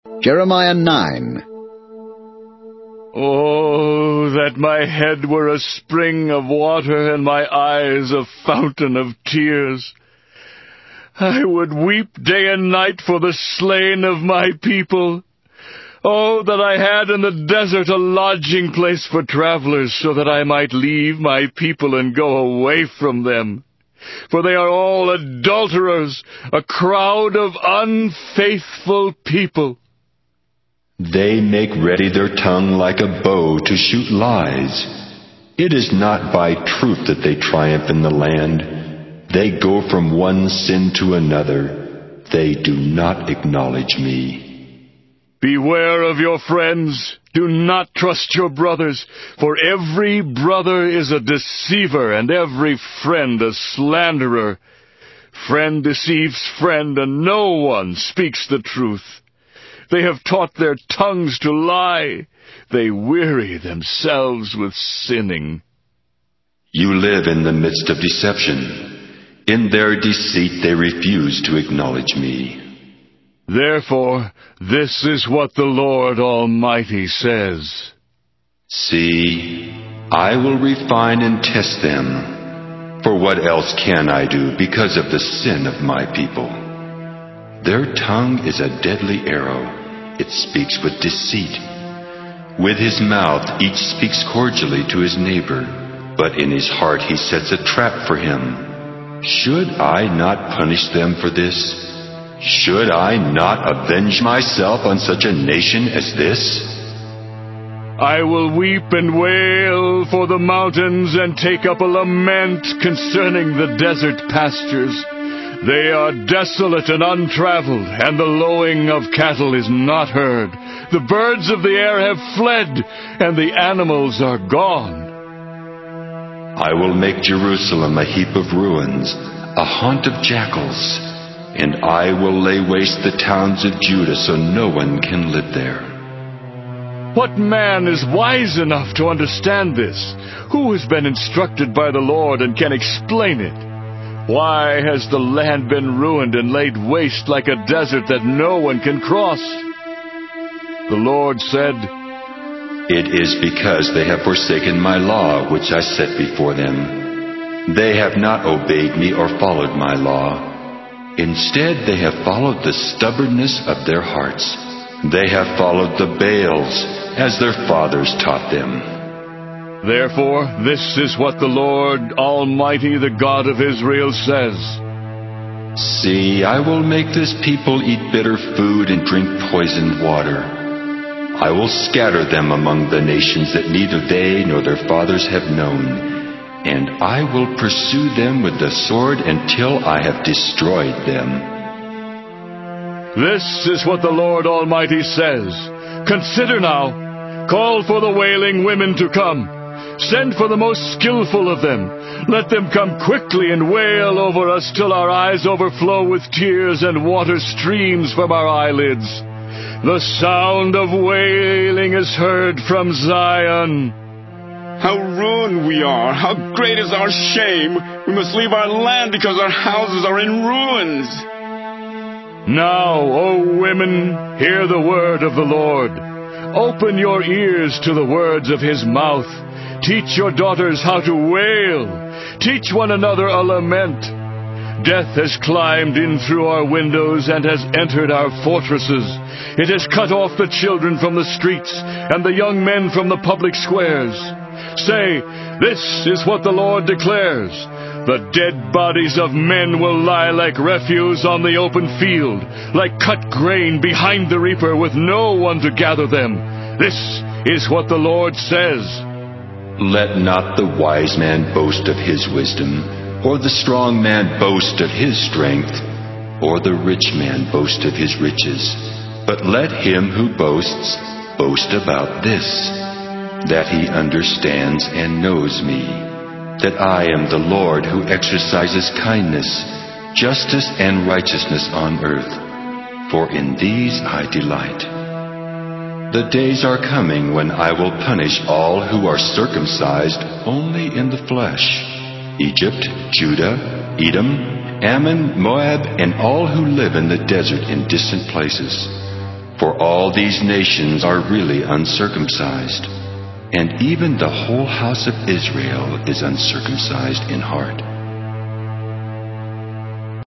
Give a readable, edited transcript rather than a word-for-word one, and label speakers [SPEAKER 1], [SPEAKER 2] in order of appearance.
[SPEAKER 1] Jeremiah 9.
[SPEAKER 2] Oh, that my head were a spring of water, and my eyes a fountain of tears. I would weep day and night for the slain of my people. Oh, that I had in the desert a lodging place for travelers, so that I might leave my people and go away from them. For they are all adulterers, a crowd of unfaithful people.
[SPEAKER 3] They make ready their tongue like a bow to shoot lies. It is not by truth that they triumph in the land. They go from one sin to another. They do not acknowledge me.
[SPEAKER 2] Beware of your friends. Do not trust your brothers, for every brother is a deceiver, and every friend a slanderer. Friend deceives friend, and no one speaks the truth. They have taught their tongues to lie. They weary themselves with sinning.
[SPEAKER 3] You live in the midst of deception. In their deceit they refuse to acknowledge me.
[SPEAKER 2] Therefore, this is what the Lord Almighty says.
[SPEAKER 3] See, I will refine and test them. For what else can I do because of the sin of my people? Their tongue is a deadly arrow. It speaks with deceit. With his mouth each speaks cordially to his neighbor, but in his heart he sets a trap for him. Should I not punish them for this? Should I not avenge myself on such a nation as this?
[SPEAKER 2] I will weep and wail for the mountains and take up a lament concerning the desert pastures. They are desolate and untraveled, and the lowing of cattle is not heard. The birds of the air have fled, and the animals are gone.
[SPEAKER 3] I will make Jerusalem a heap of ruins, a haunt of jackals, and I will lay waste the towns of Judah so no one can live there.
[SPEAKER 2] What man is wise enough to understand this? Who has been instructed by the Lord and can explain it? Why has the land been ruined and laid waste like a desert that no one can cross? The Lord said,
[SPEAKER 3] It is because they have forsaken my law which I set before them. They have not obeyed me or followed my law. Instead, they have followed the stubbornness of their hearts. They have followed the Baals as their fathers taught them.
[SPEAKER 2] Therefore, this is what the Lord Almighty, the God of Israel, says.
[SPEAKER 3] See, I will make this people eat bitter food and drink poisoned water. I will scatter them among the nations that neither they nor their fathers have known, and I will pursue them with the sword until I have destroyed them.
[SPEAKER 2] This is what the Lord Almighty says. Consider now, call for the wailing women to come. Send for the most skillful of them. Let them come quickly and wail over us till our eyes overflow with tears and water streams from our eyelids. The sound of wailing is heard from Zion.
[SPEAKER 4] How ruined we are! How great is our shame! We must leave our land because our houses are in ruins.
[SPEAKER 2] Now, O women, hear the word of the Lord. Open your ears to the words of his mouth. Teach your daughters how to wail. Teach one another a lament. Death has climbed in through our windows and has entered our fortresses. It has cut off the children from the streets and the young men from the public squares. Say, this is what the Lord declares. The dead bodies of men will lie like refuse on the open field, like cut grain behind the reaper with no one to gather them. This is what the Lord says.
[SPEAKER 3] Let not the wise man boast of his wisdom, or the strong man boast of his strength, or the rich man boast of his riches. But let him who boasts boast about this, that he understands and knows me, that I am the Lord who exercises kindness, justice, and righteousness on earth, for in these I delight. The days are coming when I will punish all who are circumcised only in the flesh: Egypt, Judah, Edom, Ammon, Moab, and all who live in the desert in distant places. For all these nations are really uncircumcised, and even the whole house of Israel is uncircumcised in heart.